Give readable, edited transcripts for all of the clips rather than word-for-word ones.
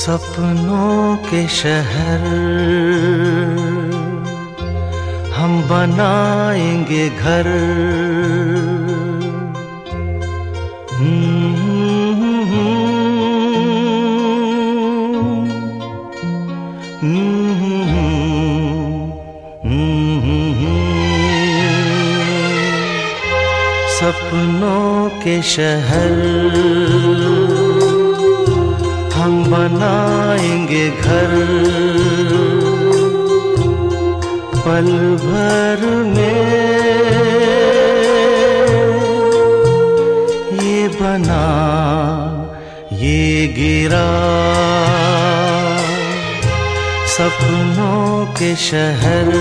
सपनों के शहर हम बनाएंगे घर। सपनों के शहर हम बनाएंगे घर। पल भर में ये बना ये गिरा। सपनों के शहर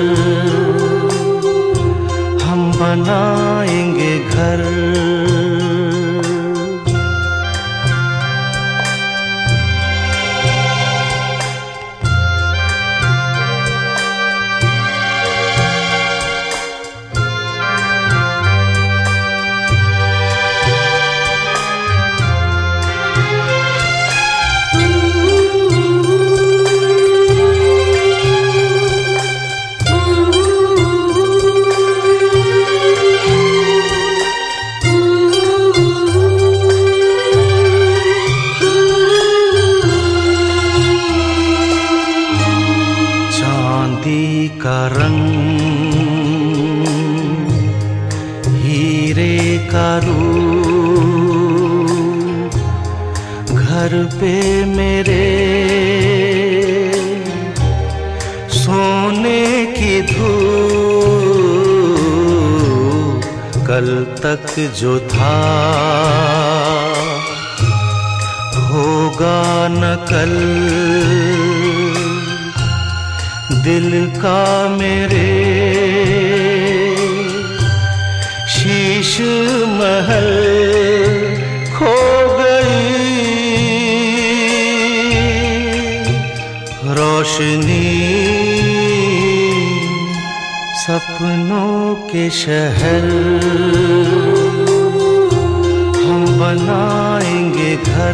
हम बनाएंगे घर। का रंग हीरे का रूप घर पे मेरे सोने की धूप। कल तक जो था होगा न कल। दिल का मेरे शीश महल खो गई। रोशनी सपनों के शहर हम बनाएंगे घर।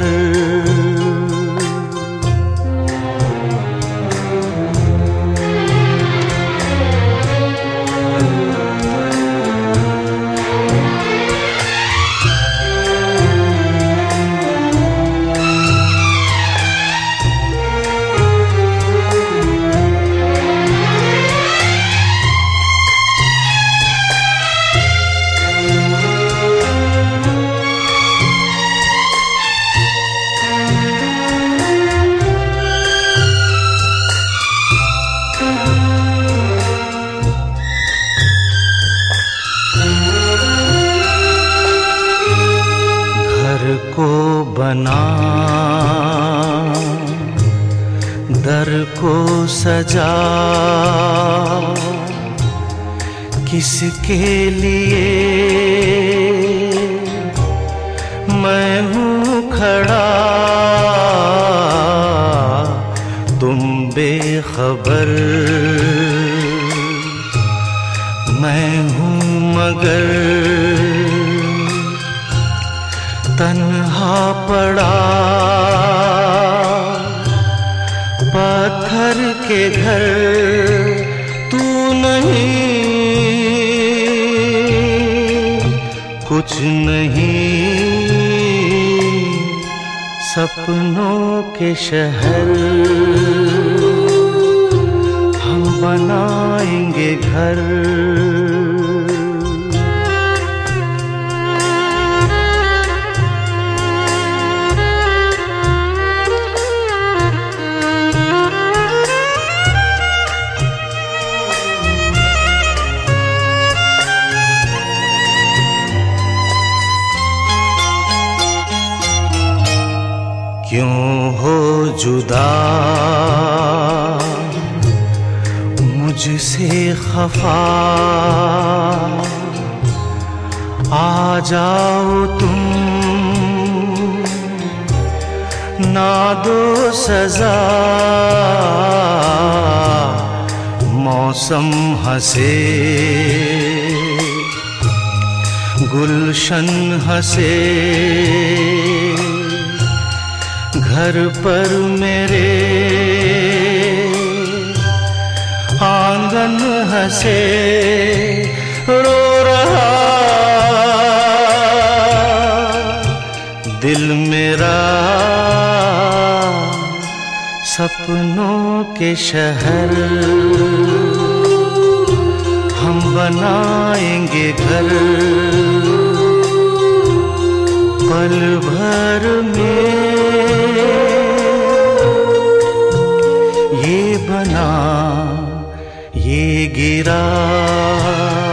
को बना दर को सजा किसके लिए मैं हूँ खड़ा। तुम बेखबर मैं हूँ मगर तन्हा पड़ा। पत्थर के घर तू नहीं कुछ नहीं। सपनों के शहर हम बनाएंगे घर। क्यों हो जुदा मुझसे खफा। आ जाओ तुम ना दो सजा। मौसम हंसे गुलशन हंसे घर पर मेरे आंगन हंसे रो रहा, दिल मेरा सपनों के शहर, हम बनाएंगे घर पल भर में, ये बना ये गिरा।